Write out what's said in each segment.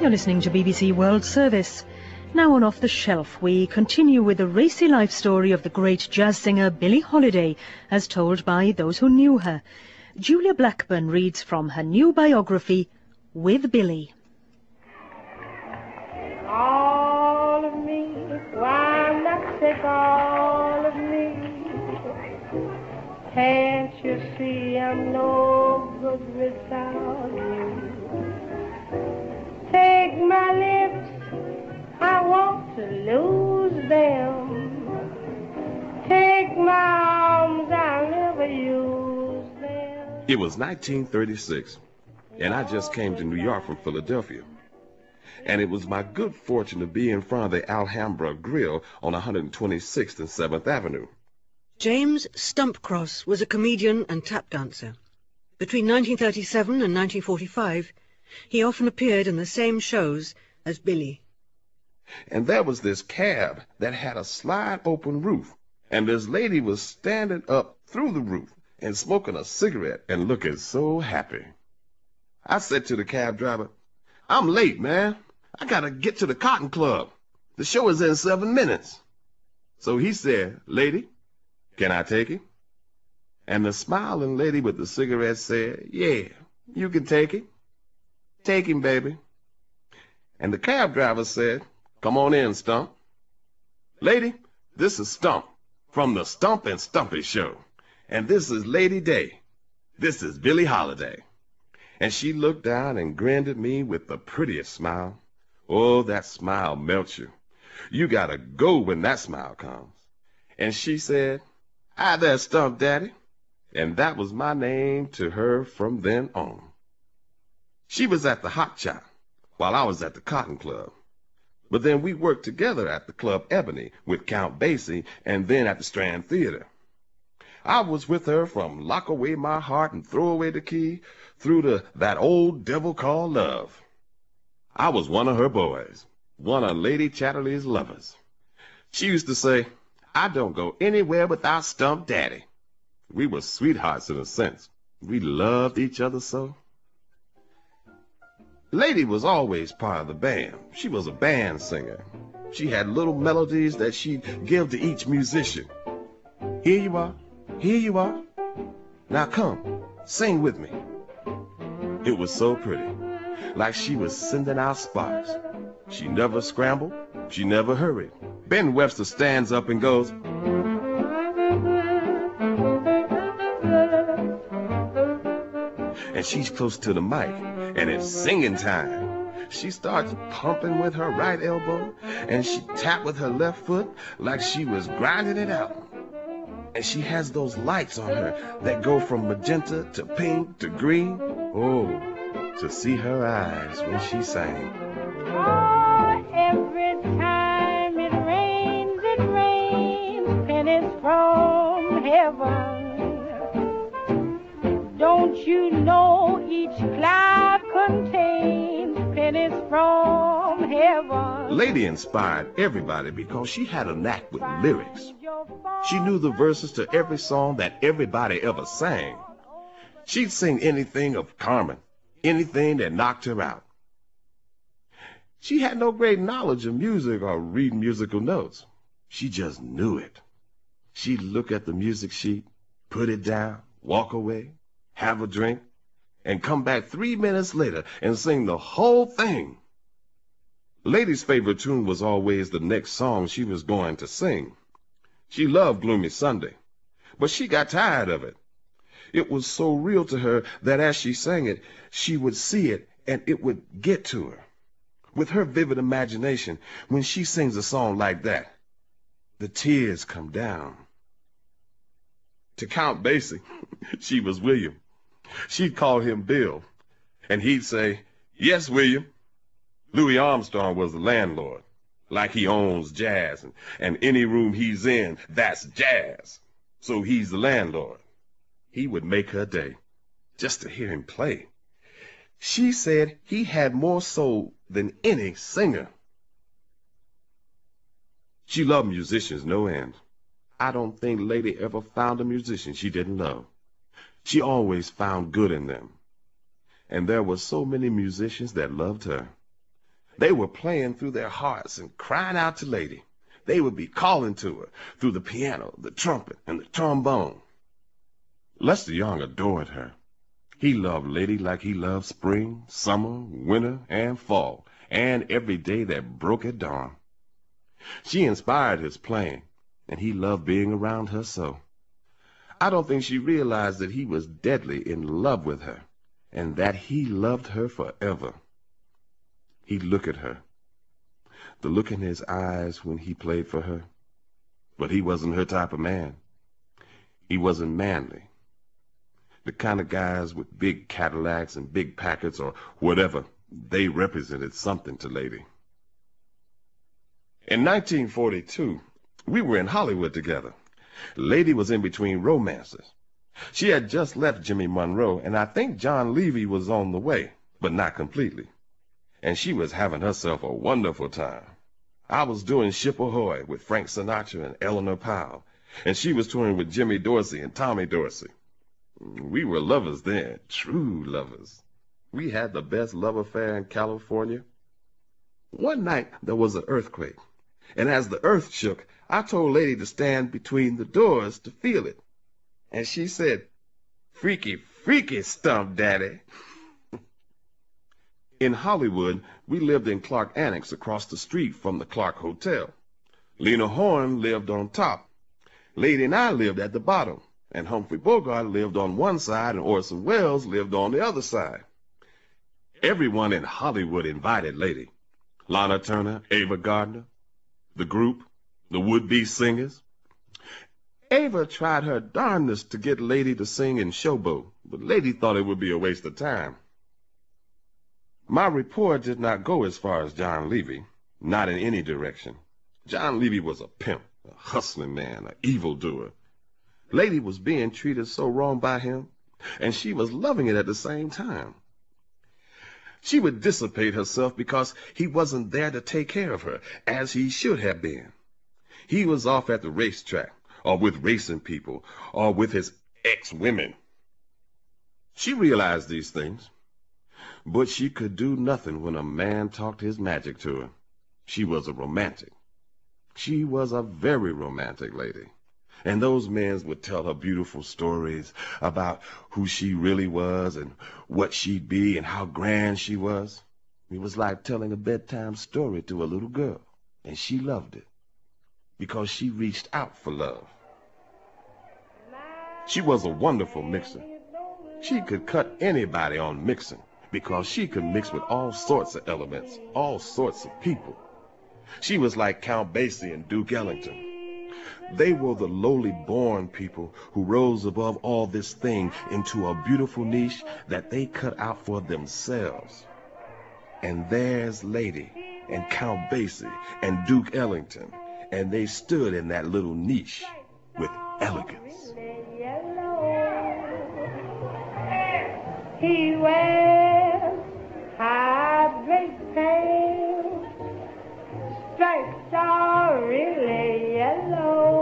You're listening to BBC World Service. Now on Off the Shelf, we continue with the racy life story of the great jazz singer Billie Holiday, as told by those who knew her. Julia Blackburn reads from her new biography, With Billie. All of me, why I'm not sick, all of me. Can't you see I'm no good without you? Take my lips, I want to lose them. Take my arms, I'll never use them. It was 1936, and I just came to New York from Philadelphia. And it was my good fortune to be in front of the Alhambra Grill on 126th and 7th Avenue. James Stumpcross was a comedian and tap dancer. Between 1937 and 1945, he often appeared in the same shows as Billie. And there was this cab that had a slide-open roof, and this lady was standing up through the roof and smoking a cigarette and looking so happy. I said to the cab driver, "I'm late, man. I gotta get to the Cotton Club. The show is in 7 minutes." So he said, "Lady, can I take it?" And the smiling lady with the cigarette said, "Yeah, you can take it. Take him, baby." And the cab driver said, "Come on in, Stump." "Lady, this is Stump from the Stump and Stumpy Show. And this is Lady Day. This is Billie Holiday." And she looked down and grinned at me with the prettiest smile. Oh, that smile melts you. You gotta go when that smile comes. And she said, "Hi there, Stump Daddy." And that was my name to her from then on. She was at the Hot Shot, while I was at the Cotton Club. But then we worked together at the Club Ebony with Count Basie and then at the Strand Theater. I was with her from Lock Away My Heart and Throw Away the Key through to That Old Devil Called Love. I was one of her boys, one of Lady Chatterley's lovers. She used to say, "I don't go anywhere without Stump Daddy." We were sweethearts in a sense. We loved each other so. Lady was always part of the band. She was a band singer. She had little melodies that she'd give to each musician. "Here you are, here you are. Now come, sing with me." It was so pretty, like she was sending out sparks. She never scrambled, she never hurried. Ben Webster stands up and goes, and she's close to the mic, and it's singing time. She starts pumping with her right elbow, and she tapped with her left foot like she was grinding it out. And she has those lights on her that go from magenta to pink to green. Oh, to see her eyes when she sang. Oh, every time it rains, pennies from heaven. Don't you know each cloud contains pennies from heaven? Lady inspired everybody because she had a knack with lyrics. She knew the verses to every song that everybody ever sang. She'd sing anything of Carmen, anything that knocked her out. She had no great knowledge of music or read musical notes. She just knew it. She'd look at the music sheet, put it down, walk away, have a drink, and come back 3 minutes later and sing the whole thing. Lady's favorite tune was always the next song she was going to sing. She loved Gloomy Sunday, but she got tired of it. It was so real to her that as she sang it, she would see it and it would get to her. With her vivid imagination, when she sings a song like that, the tears come down. To Count Basie, she was William. She'd call him Bill, and he'd say, "Yes, William." Louis Armstrong was the landlord, like he owns jazz, and any room he's in, that's jazz. So he's the landlord. He would make her day, just to hear him play. She said he had more soul than any singer. She loved musicians no end. I don't think Lady ever found a musician she didn't love. She always found good in them. And there were so many musicians that loved her. They were playing through their hearts and crying out to Lady. They would be calling to her through the piano, the trumpet, and the trombone. Lester Young adored her. He loved Lady like he loved spring, summer, winter, and fall, and every day that broke at dawn. She inspired his playing, and he loved being around her so. I don't think she realized that he was deadly in love with her, and that he loved her forever. He'd look at her, the look in his eyes when he played for her. But he wasn't her type of man. He wasn't manly. The kind of guys with big Cadillacs and big Packards or whatever, they represented something to Lady. In 1942, we were in Hollywood together. Lady was in between romances. She had just left Jimmy Monroe, and I think John Levy was on the way, but not completely. And she was having herself a wonderful time. I was doing Ship Ahoy with Frank Sinatra and Eleanor Powell, and she was touring with Jimmy Dorsey and Tommy Dorsey. We were lovers then, true lovers. We had the best love affair in California. One night there was an earthquake, and as the earth shook, I told Lady to stand between the doors to feel it. And she said, "Freaky, freaky stump, Daddy." In Hollywood, we lived in Clark Annex across the street from the Clark Hotel. Lena Horne lived on top. Lady and I lived at the bottom, and Humphrey Bogart lived on one side and Orson Welles lived on the other side. Everyone in Hollywood invited Lady. Lana Turner, Ava Gardner, the group, the would-be singers. Ava tried her darndest to get Lady to sing in Showboat, but Lady thought it would be a waste of time. My report did not go as far as John Levy, not in any direction. John Levy was a pimp, a hustling man, an evildoer. Lady was being treated so wrong by him, and she was loving it at the same time. She would dissipate herself because he wasn't there to take care of her, as he should have been. He was off at the racetrack, or with racing people, or with his ex-women. She realized these things, but she could do nothing when a man talked his magic to her. She was a romantic. She was a very romantic lady. And those men would tell her beautiful stories about who she really was and what she'd be and how grand she was. It was like telling a bedtime story to a little girl, and she loved it because she reached out for love. She was a wonderful mixer. She could cut anybody on mixing because she could mix with all sorts of elements, all sorts of people. She was like Count Basie and Duke Ellington. They were the lowly born people who rose above all this thing into a beautiful niche that they cut out for themselves. And there's Lady and Count Basie and Duke Ellington, and they stood in that little niche with elegance. He wears high draped pants, stripes are really yellow.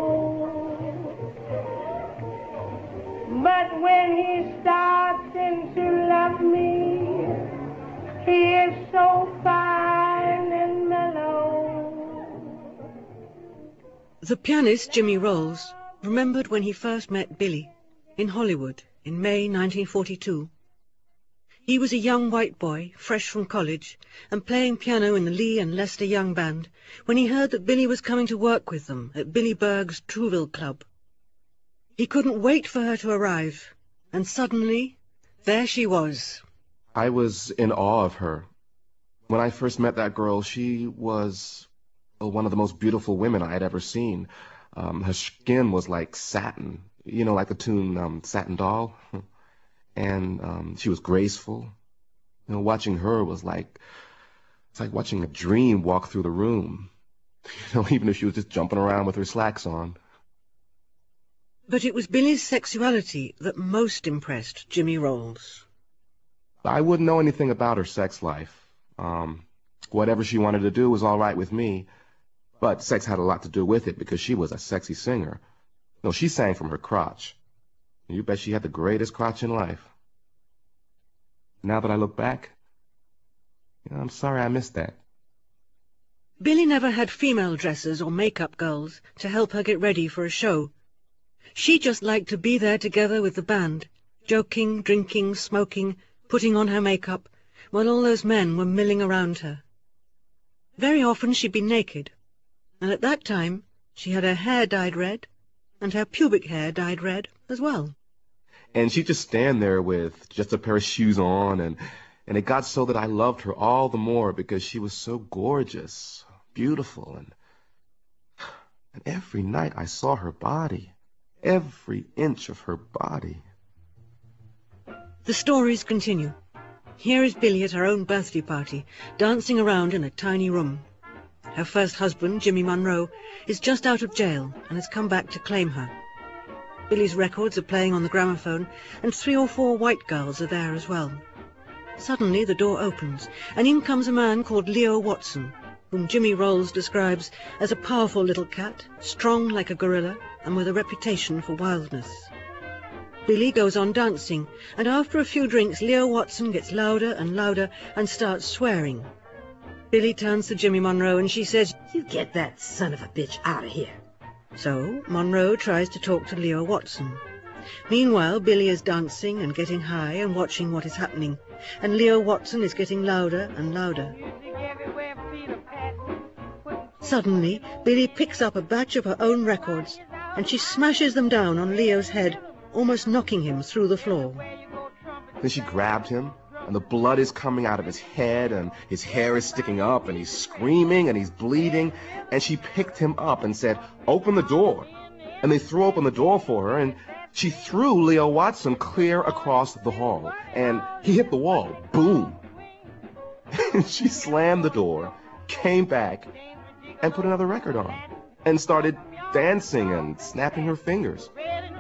But when he starts in to love me, he is so fine and mellow. The pianist Jimmy Rolls remembered when he first met Billy in Hollywood in May 1942. He was a young white boy, fresh from college, and playing piano in the Lee and Lester Young Band when he heard that Billy was coming to work with them at Billy Berg's Trouville Club. He couldn't wait for her to arrive, and suddenly, there she was. I was in awe of her. When I first met that girl, she was one of the most beautiful women I had ever seen. Her skin was like satin, like the tune Satin Doll. And she was graceful. Watching her was it's like watching a dream walk through the room. Even if she was just jumping around with her slacks on. But it was Billy's sexuality that most impressed Jimmy Rolls. I wouldn't know anything about her sex life. Whatever she wanted to do was all right with me. But sex had a lot to do with it because she was a sexy singer. She sang from her crotch. You bet she had the greatest crotch in life. Now that I look back, I'm sorry I missed that. Billy never had female dressers or make-up girls to help her get ready for a show. She just liked to be there together with the band, joking, drinking, smoking, putting on her make-up, while all those men were milling around her. Very often she'd be naked, and at that time she had her hair dyed red, and her pubic hair dyed red as well. And she'd just stand there with just a pair of shoes on, and it got so that I loved her all the more because she was so gorgeous, beautiful, and every night I saw her body, every inch of her body. The stories continue. Here is Billy at her own birthday party, dancing around in a tiny room. Her first husband, Jimmy Monroe, is just out of jail and has come back to claim her. Billy's records are playing on the gramophone, and 3 or 4 white girls are there as well. Suddenly the door opens, and in comes a man called Leo Watson, whom Jimmy Rolls describes as a powerful little cat, strong like a gorilla, and with a reputation for wildness. Billy goes on dancing, and after a few drinks Leo Watson gets louder and louder and starts swearing. Billy turns to Jimmy Monroe and she says, "You get that son of a bitch out of here." So Monroe tries to talk to Leo Watson. Meanwhile, Billy is dancing and getting high and watching what is happening, and Leo Watson is getting louder and louder. Suddenly, Billy picks up a batch of her own records, and she smashes them down on Leo's head, almost knocking him through the floor. Then she grabbed him, and the blood is coming out of his head, and his hair is sticking up, and he's screaming, and he's bleeding, and she picked him up and said, "Open the door." And they threw open the door for her, and she threw Leo Watson clear across the hall, and he hit the wall. Boom! And she slammed the door, came back, and put another record on, and started dancing and snapping her fingers.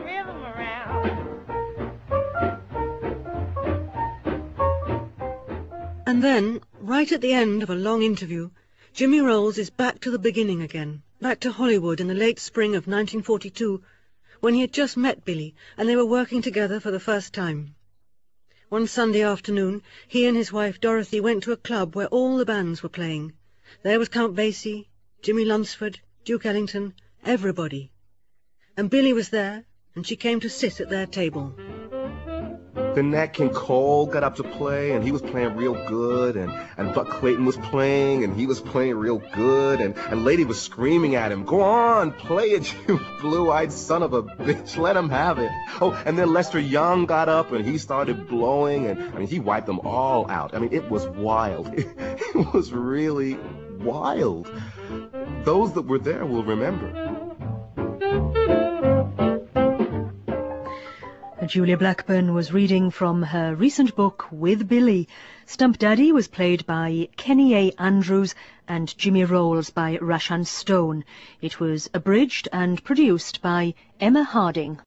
And then, right at the end of a long interview, Jimmy Rolls is back to the beginning again, back to Hollywood in the late spring of 1942, when he had just met Billy and they were working together for the first time. One Sunday afternoon, he and his wife Dorothy went to a club where all the bands were playing. There was Count Basie, Jimmy Lunsford, Duke Ellington, everybody. And Billy was there, and she came to sit at their table. Then Nat King Cole got up to play, and he was playing real good, and Buck Clayton was playing, and he was playing real good, and Lady was screaming at him, "Go on, play it, you blue-eyed son of a bitch, let him have it." Oh, and then Lester Young got up, and he started blowing, and he wiped them all out. I mean, it was wild. It was really wild. Those that were there will remember. Julia Blackburn was reading from her recent book, With Billy. Stump Daddy was played by Kenny A. Andrews and Jimmy Rolls by Rashan Stone. It was abridged and produced by Emma Harding.